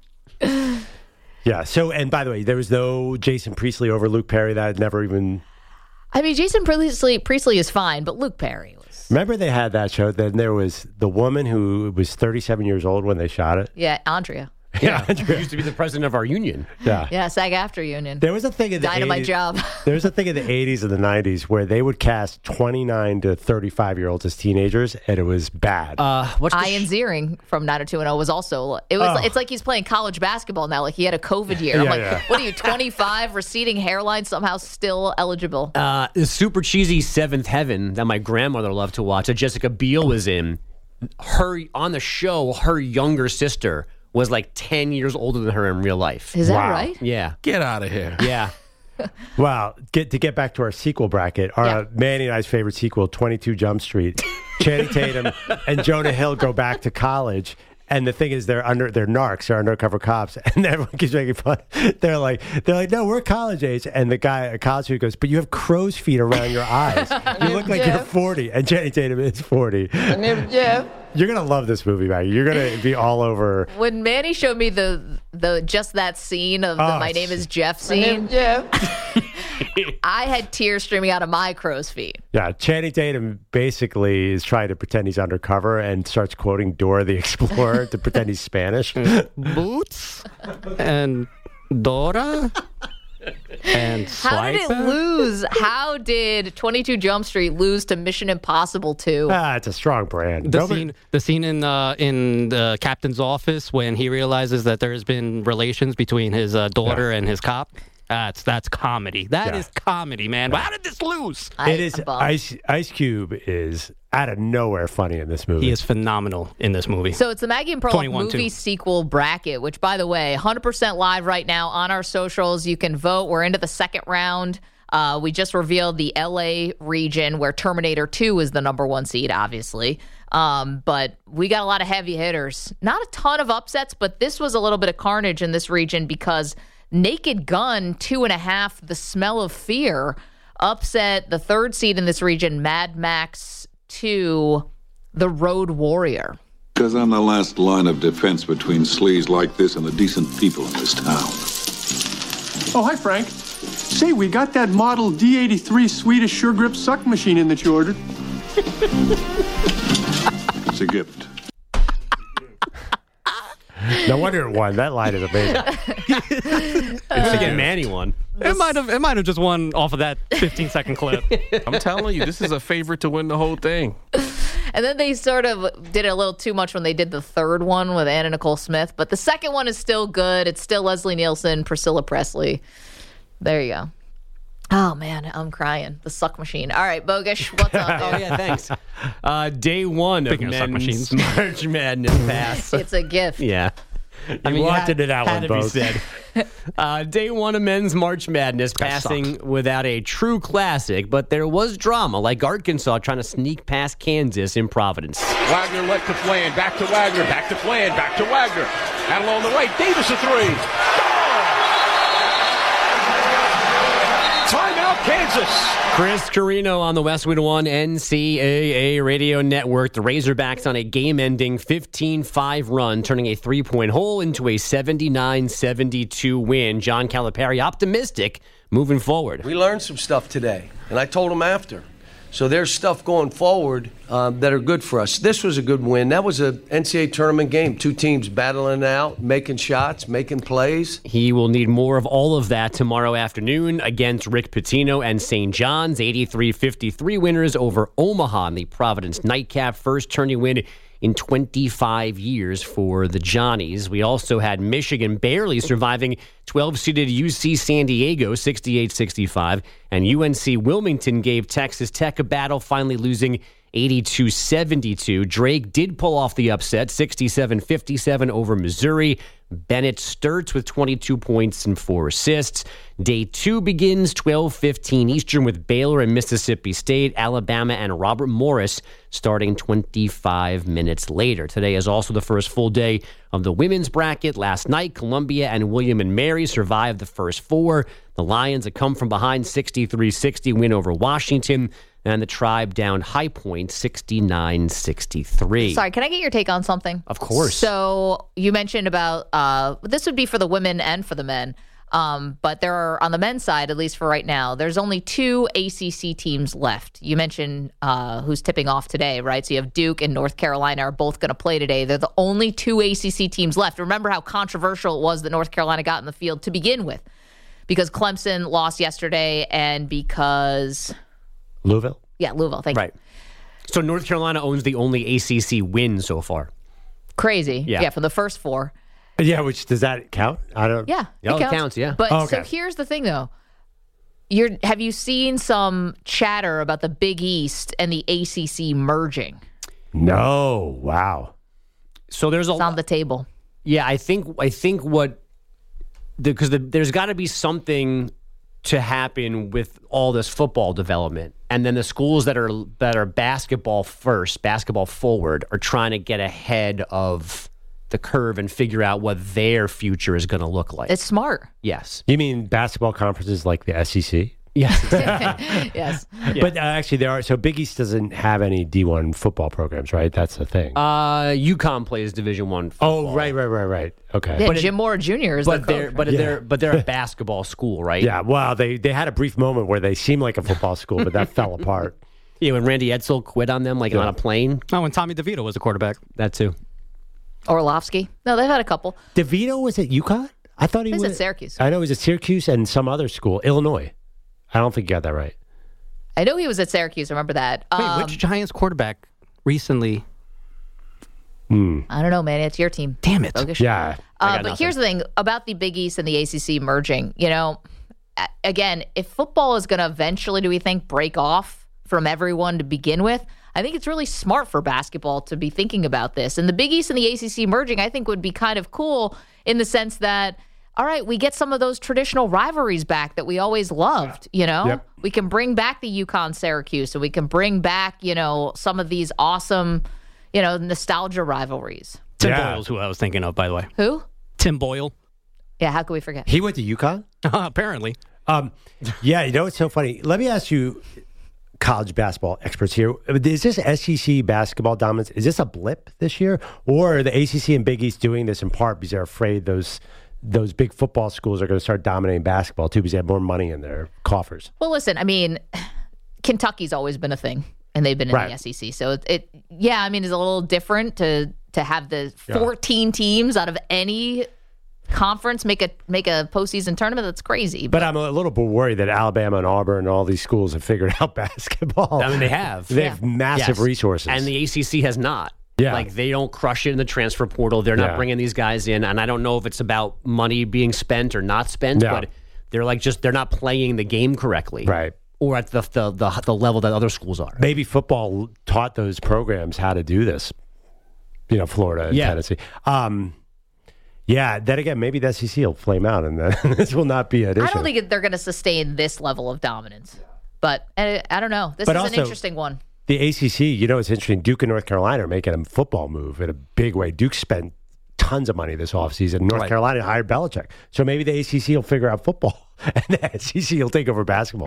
Yeah. So, and by the way, there was no Jason Priestley over Luke Perry. That had never even. I mean, Jason Priestley, Priestley is fine, but Luke Perry was. Remember they had that show. Then there was the woman who was thirty-seven years old when they shot it. Yeah, Andrea. Yeah, He used to be the president of our union. Yeah. Yeah, SAG-AFTRA union. There was a thing in the Dynamite eighties, job. There was a thing in the eighties and the nineties where they would cast twenty-nine to thirty-five year olds as teenagers, and it was bad. Uh, what's the Ian Ziering from nine oh two one oh was also. It was. Oh. It's like he's playing college basketball now. Like he had a COVID year. I'm Yeah, like, yeah. what are you, twenty-five, receding hairline, somehow still eligible? Uh, the super cheesy Seventh Heaven that my grandmother loved to watch that Jessica Biel was in. Her on the show, her younger sister was like ten years older than her in real life. Is that Wow. right? Yeah, Get out of here. yeah. Wow. Get to get back to our sequel bracket. Our Yeah. uh, Manny and I's favorite sequel, twenty-two Jump Street. Channing Tatum and Jonah Hill go back to college. And the thing is, they're under they're narcs, they're undercover cops, and everyone keeps making fun. They're like, they're like, no, we're college age. And the guy at college student goes, but you have crow's feet around your eyes. You look like you're forty. And Channing Tatum is forty. Yeah. You're gonna love this movie, Maggie. You're gonna be all over. When Manny showed me the the just that scene of the Oh, "My name is Jeff" My name scene, I had tears streaming out of my crow's feet. Yeah, Channing Tatum basically is trying to pretend he's undercover and starts quoting Dora the Explorer to pretend he's Spanish. Boots and Dora and How did it Swiper. lose? How did twenty-two Jump Street lose to Mission Impossible two? Ah, it's a strong brand. The Nobody- scene, the scene in uh, in the captain's office when he realizes that there has been relations between his uh, daughter and his cop. That's that's comedy. That Yeah. is comedy, man. How did this lose? It is Ice Ice Cube is out of nowhere funny in this movie. He is phenomenal in this movie. So it's the Maggie and Pearl twenty-one movie too. sequel bracket, which, by the way, one hundred percent live right now on our socials. You can vote. We're into the second round. Uh, we just revealed the L A region where Terminator two is the number one seed, obviously. Um, but we got a lot of heavy hitters. Not a ton of upsets, but this was a little bit of carnage in this region because Naked Gun two and a half, The Smell of Fear, upset the third seed in this region, Mad Max two, The Road Warrior. Because I'm the last line of defense between sleaze like this and the decent people in this town. Oh, hi, Frank. Say, we got that model D eighty-three Swedish Sure Grip suck machine in that you ordered. It's a gift. No wonder it won. That line is amazing. It's to get Manny one. It might have it might have just won off of that fifteen second clip. I'm telling you, this is a favorite to win the whole thing. And then they sort of did it a little too much when they did the third one with Anna Nicole Smith. But the second one is still good. It's still Leslie Nielsen, Priscilla Presley. There you go. Oh, man, I'm crying. The suck machine. All right, Bogish, what's up? Oh, yeah, thanks. Uh, day one Speaking of of suck men's machines. March Madness pass. It's a gift. Yeah. I You walked had- into that had one, to be Bogues. said. Uh, day one of men's March Madness That passing sucked. without a true classic, but there was drama, like Arkansas trying to sneak past Kansas in Providence. Wagner left to Flan, back to Wagner, back to Flan, back to Wagner. And along the right, Davis a three. Timeout, Kansas. Chris Carino on the Westwood One N C double A radio network. The Razorbacks on a game-ending fifteen five run, turning a three-point hole into a seventy-nine seventy-two win. John Calipari optimistic moving forward. We learned some stuff today, and I told him after. So there's stuff going forward um, that are good for us. This was a good win. That was a N C double A tournament game. Two teams battling it out, making shots, making plays. He will need more of all of that tomorrow afternoon against Rick Pitino and Saint John's. eighty-three fifty-three winners over Omaha in the Providence Nightcap. First tourney win in twenty-five years for the Johnnies. We also had Michigan barely surviving twelve-seeded U C San Diego sixty-eight sixty-five, and U N C Wilmington gave Texas Tech a battle, finally losing eighty-two seventy-two. Drake did pull off the upset, sixty-seven fifty-seven over Missouri. Bennett Sturts with twenty-two points and four assists. Day two begins twelve fifteen Eastern with Baylor and Mississippi State, Alabama and Robert Morris starting twenty-five minutes later. Today is also the first full day of the women's bracket. Last night, Columbia and William and Mary survived the first four. The Lions, a come from behind sixty-three sixty win over Washington, and the Tribe down High Point sixty-nine sixty-three. Sorry, can I get your take on something? Of course. So you mentioned about uh, this would be for the women and for the men. Um, but there are, on the men's side, at least for right now, there's only two A C C teams left. You mentioned uh, who's tipping off today, right? So you have Duke and North Carolina are both going to play today. They're the only two A C C teams left. Remember how controversial it was that North Carolina got in the field to begin with, because Clemson lost yesterday and because Louisville? Yeah, Louisville. Thank right. you. So North Carolina owns the only A C C win so far. Crazy. Yeah. Yeah, from the first four. Yeah, which does that count? I don't. Yeah, Oh, it counts, yeah. But Oh, okay. so here's the thing, though. You're have you seen some chatter about the Big East and the A C C merging? No. Wow. So there's a It's on the table. Yeah, I think I think what because the, there's got to be something to happen with all this football development, and then the schools that are that are basketball first, basketball forward, are trying to get ahead of the curve and figure out what their future is going to look like. It's smart. Yes. You mean basketball conferences like the S E C? Yes. Yes. But uh, actually, there are. So Big East doesn't have any D one football programs, right? That's the thing. Uh, UConn plays Division One. Oh, right, right, right, right. Okay. Yeah, But it- Jim Moore Junior is But the they're coach. but Yeah. they're but they're a basketball school, right? Yeah. Wow. They they had a brief moment where they seemed like a football school, but that fell apart. Yeah, when Randy Edsel quit on them, like Yeah. on a plane. Oh, when Tommy DeVito was a quarterback. That too. Orlovsky. No, they've had a couple. DeVito was at UConn? I thought he He's was at Syracuse. I know he was at Syracuse and some other school, Illinois. I don't think you got that right. I know he was at Syracuse. I remember that. Wait, Um, which Giants quarterback recently? I don't know, man. It's your team. Damn it. Bogus. Yeah. Uh, but here's the thing about the Big East and the A C C merging. You know, a- again, if football is going to eventually, do we think, break off from everyone to begin with, I think it's really smart for basketball to be thinking about this. And the Big East and the A C C merging, I think, would be kind of cool in the sense that, all right, we get some of those traditional rivalries back that we always loved, you know? Yep. We can bring back the UConn Syracuse, and we can bring back, you know, some of these awesome, you know, nostalgia rivalries. Tim Yeah. Boyle's who I was thinking of, by the way. Who? Tim Boyle. Yeah, how could we forget? He went to UConn? Apparently. Um, yeah, you know, it's so funny. Let me ask you, college basketball experts here. Is this S E C basketball dominance, is this a blip this year? Or are the A C C and Big East doing this in part because they're afraid those those big football schools are going to start dominating basketball too because they have more money in their coffers? Well, listen, I mean, Kentucky's always been a thing, and they've been in Right. the S E C. So it, it, yeah, I mean, it's a little different to to have the Yeah. fourteen teams out of any conference make a make a postseason tournament. That's crazy. But I'm a little bit worried that Alabama and Auburn and all these schools have figured out basketball. I mean, they have. They have massive Yes. resources. And the A C C has not. Yeah. Like, they don't crush it in the transfer portal. They're not Yeah. bringing these guys in. And I don't know if it's about money being spent or not spent, Yeah. but they're like just, they're not playing the game correctly. Right. Or at the, the, the, the level that other schools are. Maybe football taught those programs how to do this. You know, Florida and Yeah. Tennessee. Um, yeah, then again, maybe the S E C will flame out and then this will not be an issue. I don't think they're going to sustain this level of dominance. But uh, I don't know. This But is also- an interesting one. The A C C, you know, it's interesting. Duke and North Carolina are making a football move in a big way. Duke spent tons of money this offseason. North Right. Carolina hired Belichick. So maybe the A C C will figure out football and the S E C will take over basketball.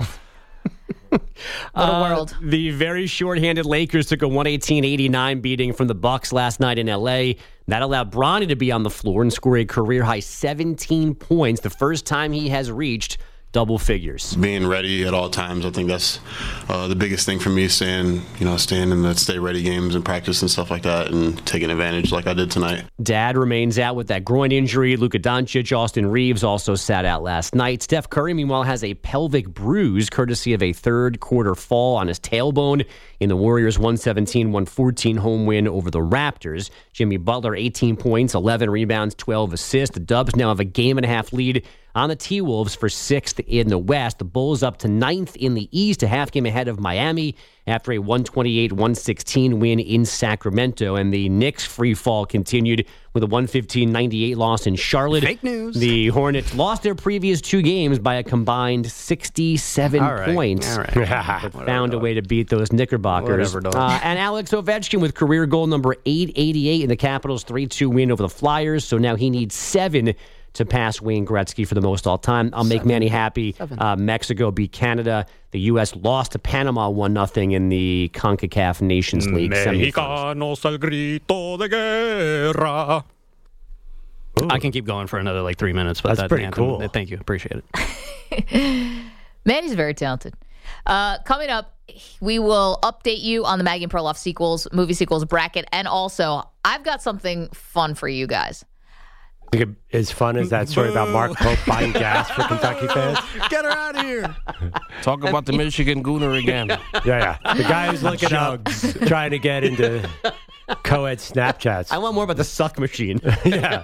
What a Uh, world. The very short-handed Lakers took a one eighteen eighty-nine beating from the Bucks last night in L A. That allowed Bronny to be on the floor and score a career-high seventeen points, the first time he has reached double figures. Being ready at all times, I think that's uh, the biggest thing for me. Staying, you know, staying in the stay ready games and practice and stuff like that, and taking advantage like I did tonight. Dad remains out with that groin injury. Luka Doncic, Austin Reeves also sat out last night. Steph Curry, meanwhile, has a pelvic bruise courtesy of a third quarter fall on his tailbone in the Warriors' one seventeen one fourteen home win over the Raptors. Jimmy Butler, eighteen points, eleven rebounds, twelve assists. The Dubs now have a game and a half lead on the T-Wolves for sixth in the West. The Bulls up to ninth in the East, a half game ahead of Miami after a one twenty-eight one sixteen win in Sacramento. And the Knicks free fall continued with a one fifteen ninety-eight loss in Charlotte. Fake news. The Hornets lost their previous two games by a combined sixty-seven All right. points. All right. But found a way to beat those Knickerbockers. Whatever, dog. Uh, and Alex Ovechkin with career goal number eight eighty-eight in the Capitals' three two win over the Flyers. So now he needs seven to pass Wayne Gretzky for the most all time. I'll make Manny happy. Uh, Mexico beat Canada. The U S lost to Panama one nothing in the CONCACAF Nations League semifinals. Mexicanos el grito de guerra. Ooh. I can keep going for another like three minutes. But That's that pretty anthem, cool. Thank you. Appreciate it. Manny's very talented. Uh, coming up, we will update you on the Maggie and Perloff sequels, movie sequels bracket, and also I've got something fun for you guys. As fun as that story about Mark Pope buying gas for Kentucky fans. Get her out of here. Talk about the Michigan Gooner again. Yeah, yeah. The guy who's looking up, trying to get into co-ed Snapchats. I want more about the suck machine. Yeah.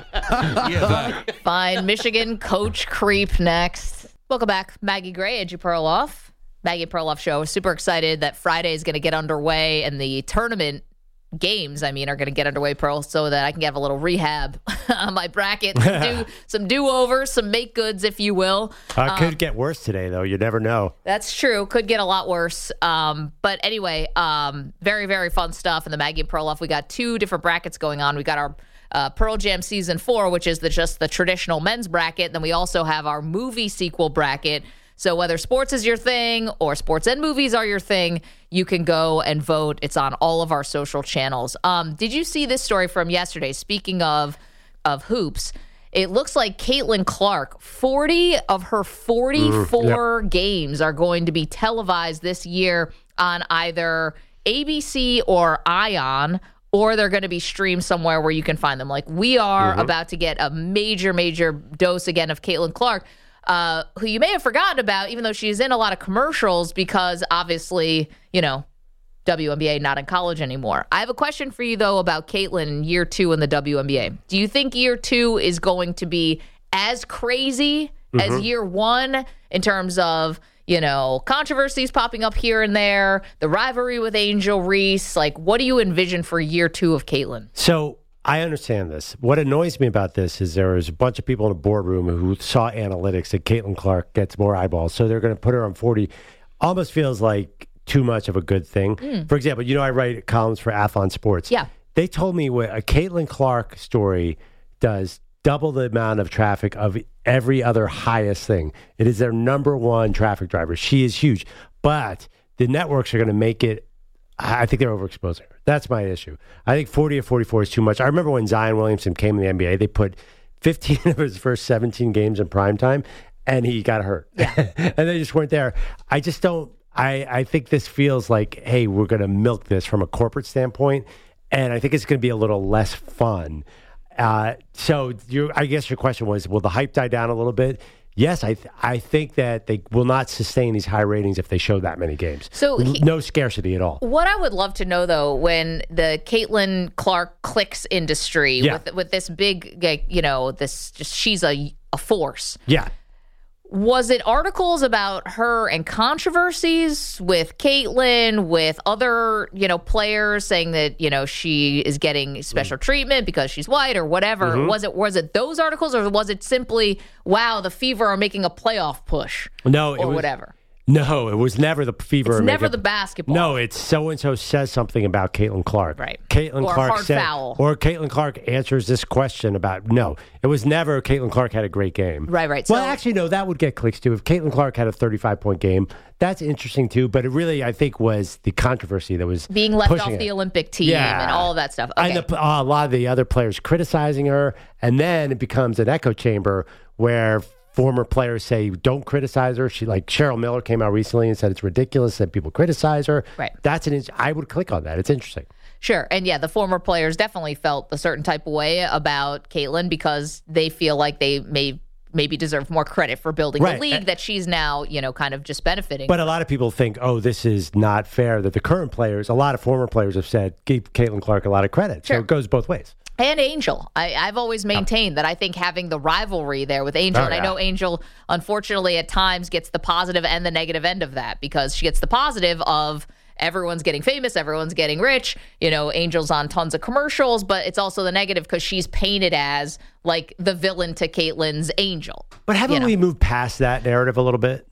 Yeah. Fine. Michigan coach creep next. Welcome back. Maggie Gray, Edgy Perloff. Maggie and Perloff Show. Super excited that Friday is going to get underway and the tournament games, I mean, are going to get underway, Pearl, so that I can have a little rehab on my bracket, do some do-overs, some make goods, if you will. Uh, it could Um, get worse today, though. You never know. That's true. Could get a lot worse. Um, but anyway, um, very, very fun stuff in the Maggie and Perloff. We got two different brackets going on. We got our uh, Pearl Jam Season four, which is the, just the traditional men's bracket. Then we also have our movie sequel bracket. So whether sports is your thing or sports and movies are your thing, you can go and vote. It's on all of our social channels. Um, did you see this story from yesterday? Speaking of of hoops, it looks like Caitlin Clark, forty of her forty-four yep. games are going to be televised this year on either A B C or Ion, or they're going to be streamed somewhere where you can find them. Like we are mm-hmm. about to get a major, major dose again of Caitlin Clark. Uh, who you may have forgotten about, even though she's in a lot of commercials because obviously, you know, W N B A not in college anymore. I have a question for you, though, about Caitlin in year two in the W N B A. Do you think year two is going to be as crazy mm-hmm. as year one in terms of, you know, controversies popping up here and there, the rivalry with Angel Reese? Like, what do you envision for year two of Caitlin? So I understand this. What annoys me about this is there was a bunch of people in a boardroom who saw analytics that Caitlin Clark gets more eyeballs, so they're going to put her on forty. Almost feels like too much of a good thing. Mm. For example, you know I write columns for Athlon Sports. Yeah. They told me what a Caitlin Clark story does double the amount of traffic of every other highest thing. It is their number one traffic driver. She is huge. But the networks are going to make it, I think they're overexposing her. That's my issue. I think forty or forty-four is too much. I remember when Zion Williamson came in the N B A, they put fifteen of his first seventeen games in primetime, and he got hurt. Yeah. And they just weren't there. I just don't, I, I think this feels like, hey, we're going to milk this from a corporate standpoint, and I think it's going to be a little less fun. Uh, so you, I guess your question was, will the hype die down a little bit? Yes, I th- I think that they will not sustain these high ratings if they show that many games. So he, no scarcity at all. What I would love to know, though, when the Caitlin Clark clicks industry yeah. with with this big, like, you know, this just she's a a force. Yeah. Was it articles about her and controversies with Caitlin, with other, you know, players saying that, you know, she is getting special mm. treatment because she's white or whatever? Mm-hmm. Was it was it those articles, or was it simply, wow, the Fever are making a playoff push? No, or it was, whatever. No, it was never the Fever. It's never makeup. the basketball. No, it's so-and-so says something about Caitlin Clark. Right. Caitlin or Clark hard said, foul. Or Caitlin Clark answers this question about, no, it was never Caitlin Clark had a great game. Right, right. Well, so, actually, no, that would get clicks too. If Caitlin Clark had a thirty-five point game, that's interesting too. But it really, I think, was the controversy that was being left pushing off it. the Olympic team yeah. and all of that stuff. Okay. And the, uh, a lot of the other players criticizing her. And then it becomes an echo chamber where former players say, don't criticize her. She, like Cheryl Miller came out recently and said it's ridiculous that people criticize her. Right. That's an. I would click on that. It's interesting. Sure. And yeah, the former players definitely felt a certain type of way about Caitlin because they feel like they may maybe deserve more credit for building right. the league that she's now, you know, kind of just benefiting. But a lot of people think, oh, this is not fair that the current players, a lot of former players have said, give Caitlin Clark a lot of credit. Sure. So it goes both ways. And Angel. I, I've always maintained that I think having the rivalry there with Angel, Oh, and I yeah. know Angel, unfortunately, at times gets the positive and the negative end of that, because she gets the positive of everyone's getting famous, everyone's getting rich. You know, Angel's on tons of commercials, but it's also the negative because she's painted as like the villain to Caitlyn's Angel. But haven't you know? we moved past that narrative a little bit?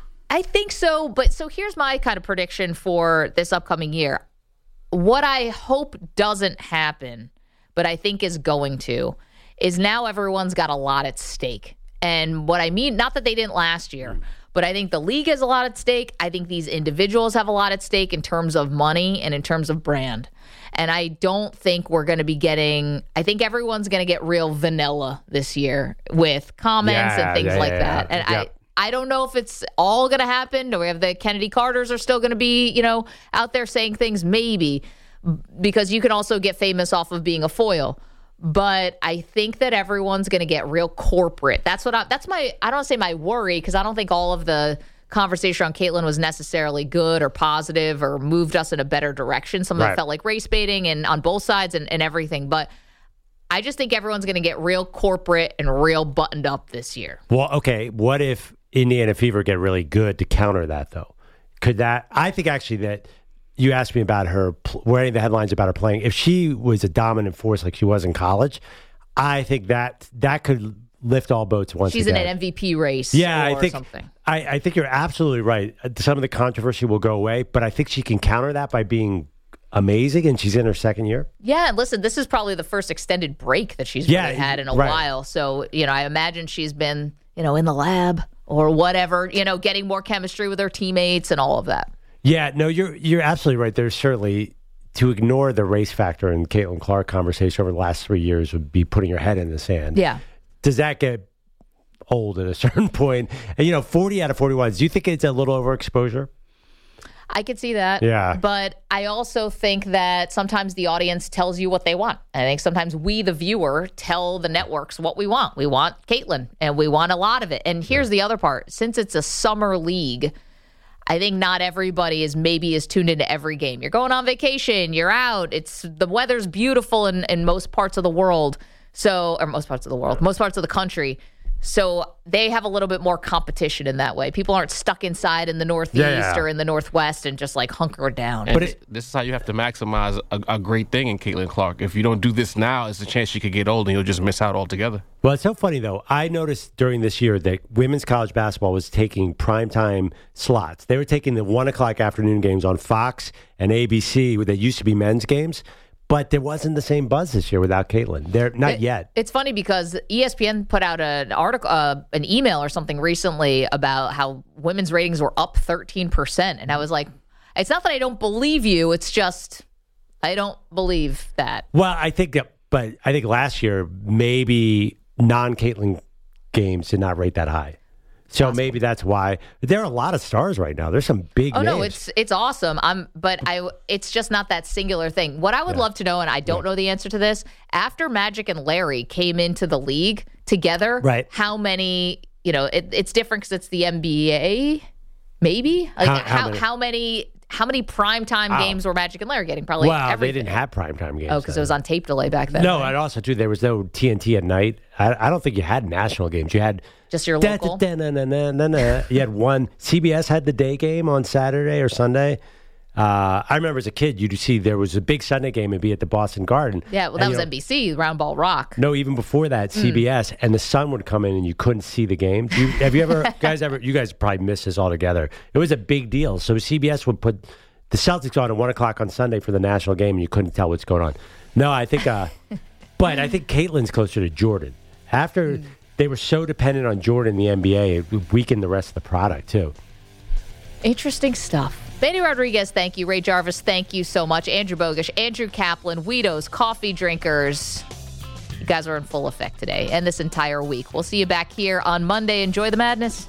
I think so, but so here's my kind of prediction for this upcoming year. What I hope doesn't happen, but I think is going to, is now everyone's got a lot at stake. And what I mean, not that they didn't last year, but I think the league has a lot at stake. I think these individuals have a lot at stake in terms of money and in terms of brand. And I don't think we're going to be getting, I think everyone's going to get real vanilla this year with comments Yeah, and things yeah, like yeah, that. yeah. And Yep. I, I don't know if it's all going to happen. Do we have the Kennedy Carters are still going to be, you know, out there saying things? Maybe, because you can also get famous off of being a foil. But I think that everyone's going to get real corporate. That's what I, that's my, I don't say my worry, because I don't think all of the conversation on Caitlyn was necessarily good or positive or moved us in a better direction. Some of Right. it felt like race baiting and on both sides and, and everything. But I just think everyone's going to get real corporate and real buttoned up this year. Well, okay. What if Indiana Fever get really good to counter that, though? Could that? I think actually that you asked me about her, pl- wearing the headlines about her playing. If she was a dominant force like she was in college, I think that that could lift all boats once She's again. in an M V P race Yeah, or I think something. I, I think you're absolutely right. Some of the controversy will go away, but I think she can counter that by being amazing, and she's in her second year. Yeah, and listen, this is probably the first extended break that she's Yeah, really had in a right. while. So, you know, I imagine she's been, you know, in the lab or whatever, you know, getting more chemistry with her teammates and all of that. Yeah, no, you're you're absolutely right. There's certainly, to ignore the race factor in Caitlin Clark conversation over the last three years would be putting your head in the sand. Yeah. Does that get old at a certain point? And, you know, forty out of forty-one, do you think it's a little overexposure? I could see that. Yeah. But I also think that sometimes the audience tells you what they want. I think sometimes we, the viewer, tell the networks what we want. We want Caitlyn, and we want a lot of it. And here's the other part. Since it's a summer league, I think not everybody is maybe is tuned into every game. You're going on vacation. You're out. It's the weather's beautiful in, in most parts of the world. So, or most parts of the world, most parts of the country. So they have a little bit more competition in that way. People aren't stuck inside in the Northeast Yeah. or in the Northwest and just like hunker down. And this, this is how you have to maximize a, a great thing in Caitlin Clark. If you don't do this now, it's a chance she could get old and you'll just miss out altogether. Well, it's so funny, though. I noticed during this year that women's college basketball was taking primetime slots. They were taking the one o'clock afternoon games on Fox and A B C that used to be men's games. But there wasn't the same buzz this year without Caitlyn. There, not It- yet. It's funny because E S P N put out an article, uh, an email or something recently about how women's ratings were up thirteen percent. And I was like, it's not that I don't believe you. It's just, I don't believe that. Well, I think that, but I think last year maybe non-Caitlyn games did not rate that high. So maybe that's why. There are a lot of stars right now. There's some big Oh names. no, it's it's awesome. I'm, but I, it's just not that singular thing. What I would love to know, and I don't know the answer to this, after Magic and Larry came into the league together, Right. how many? You know, it, it's different because it's the N B A. Maybe like How- how how how, many? how many how many primetime Wow. games were Magic and Larry getting? Probably Wow, they everything. didn't have primetime games. Oh, because it then. was on tape delay back then. No, right? and also too, there was no T N T at night. I, I don't think you had national games. You had Just your da- local? da- da- na- na- na- na. You had one. C B S had the day game on Saturday or Sunday. Uh, I remember as a kid, you'd see there was a big Sunday game and be at the Boston Garden. Yeah, well, And, that you was know, N B C, Round Ball Rock. No, even before that, C B S, and the sun would come in and you couldn't see the game. Do you, have you ever, guys, ever? You guys probably missed this altogether. It was a big deal. So C B S would put the Celtics on at one o'clock on Sunday for the national game, and you couldn't tell what's going on. No, I think, uh, but I think Caitlyn's closer to Jordan. After they were so dependent on Jordan in the N B A, it weakened the rest of the product too. Interesting stuff. Manny Rodriguez, thank you. Ray Jarvis, thank you so much. Andrew Bogish, Andrew Kaplan, Weedos, Coffee Drinkers. You guys are in full effect today and this entire week. We'll see you back here on Monday. Enjoy the madness.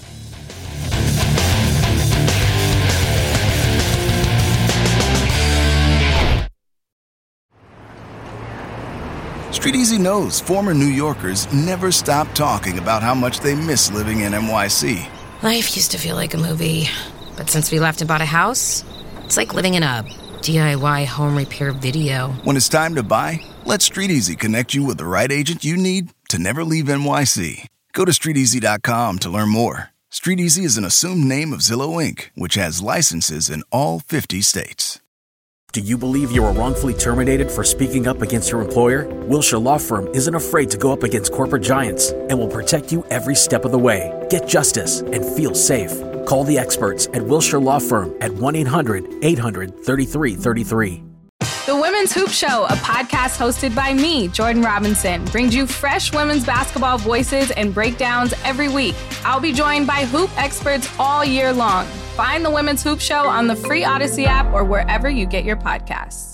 Street Easy knows former New Yorkers never stop talking about how much they miss living in N Y C. Life used to feel like a movie, but since we left and bought a house, it's like living in a D I Y home repair video. When it's time to buy, Let StreetEasy connect you with the right agent you need to never leave N Y C. Go to street easy dot com to learn more. StreetEasy is an assumed name of Zillow Incorporated, which has licenses in all fifty states. Do you believe you were wrongfully terminated for speaking up against your employer? Wilshire Law Firm isn't afraid to go up against corporate giants and will protect you every step of the way. Get justice and feel safe. Call the experts at Wilshire Law Firm at one eight hundred eight hundred thirty-three thirty-three. The Women's Hoop Show, a podcast hosted by me, Jordan Robinson, brings you fresh women's basketball voices and breakdowns every week. I'll be joined by hoop experts all year long. Find the Women's Hoop Show on the free Odyssey app or wherever you get your podcasts.